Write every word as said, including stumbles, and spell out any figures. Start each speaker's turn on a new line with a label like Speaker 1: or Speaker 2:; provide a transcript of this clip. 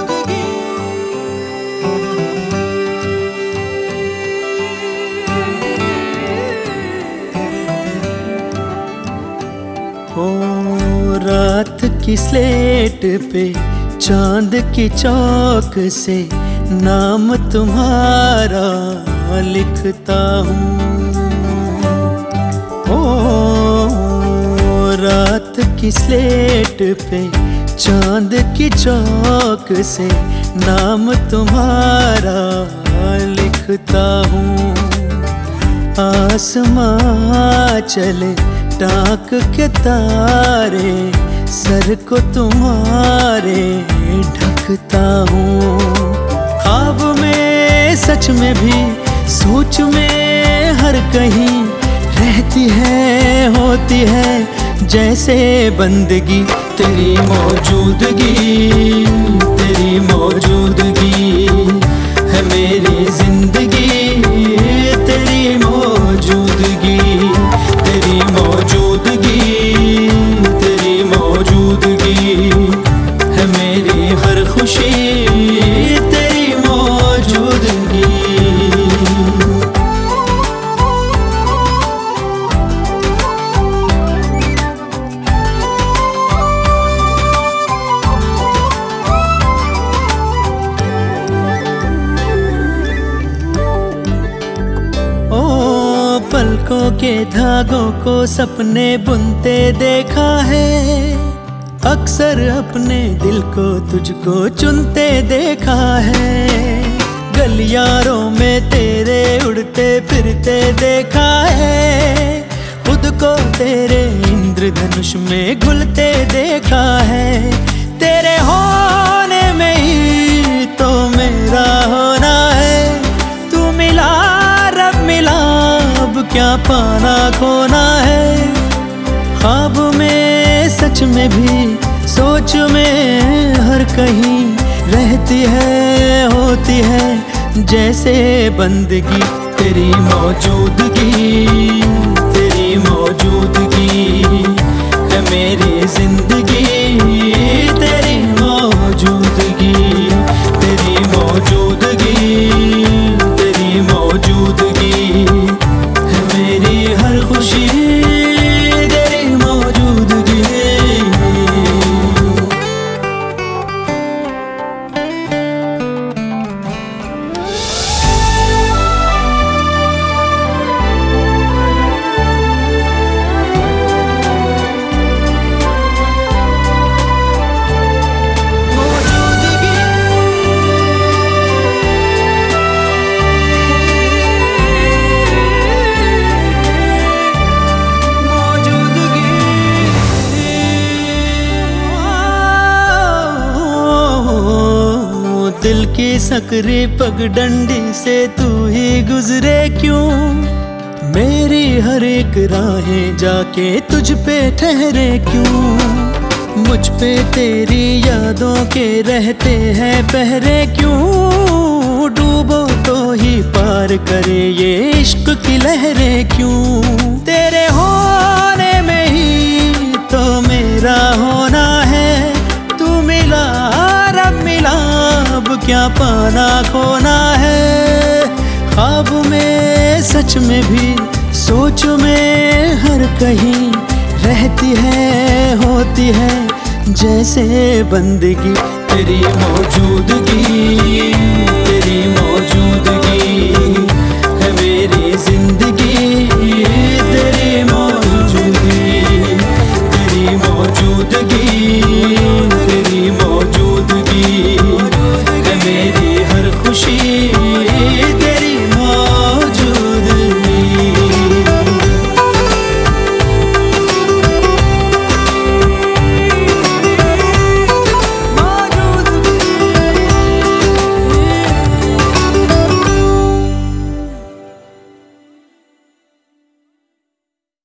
Speaker 1: ओ रात की स्लेट पे चांद की चौक से नाम तुम्हारा लिखता हूँ। ओ रात की स्लेट पे चांद की चौक से नाम तुम्हारा लिखता हूँ। आसमां चले टाक के तारे सर को तुम्हारे ढकता हूँ। ख्वाब में सच में भी सोच में हर कहीं रहती है होती है जैसे बंदगी तेरी मौजूदगी। तेरी मौजूदगी है मेरी जिंदगी। तेरी मौजूदगी तेरी मौजूदगी तेरी मौजूदगी है मेरी हर खुशी। तेरी मौजूदगी पलकों के धागों को सपने बुनते देखा है। अक्सर अपने दिल को तुझको चुनते देखा है। गलियारों में तेरे उड़ते फिरते देखा है। खुद को तेरे इंद्रधनुष में घुलते देखा है। तेरे होने में ही तो मेरा होना है। तू मिला रब मिला क्या पाना खोना है। ख्वाब में सच में भी सोच में हर कहीं रहती है होती है जैसे बंदगी तेरी मौजूदगी। तेरी मौजूदगी है मेरी जिंदगी। तेरी मौजूदगी तेरी मौजूदगी तेरी मौजूदगी मेरी हर खुशी। तेरी मौजूदगी दिल की सकरी पगडंडी से तू ही गुजरे क्यों। मेरी हर एक राहें जाके तुझ पे ठहरे क्यों। मुझ पे तेरी यादों के रहते हैं पहरे क्यों। डूबो तो ही पार करे ये इश्क की लहरें क्यों। तेरे होने में ही तो मेरा होना है। तू मिला रब मिला अब क्या पाना खोना है। ख्वाब में सच में भी सोच में हर कहीं रहती है होती है जैसे बंदगी तेरी मौजूदगी। तेरी मौजूदगी है मेरी जिंदगी। तेरी मौजूदगी तेरी मौजूदगी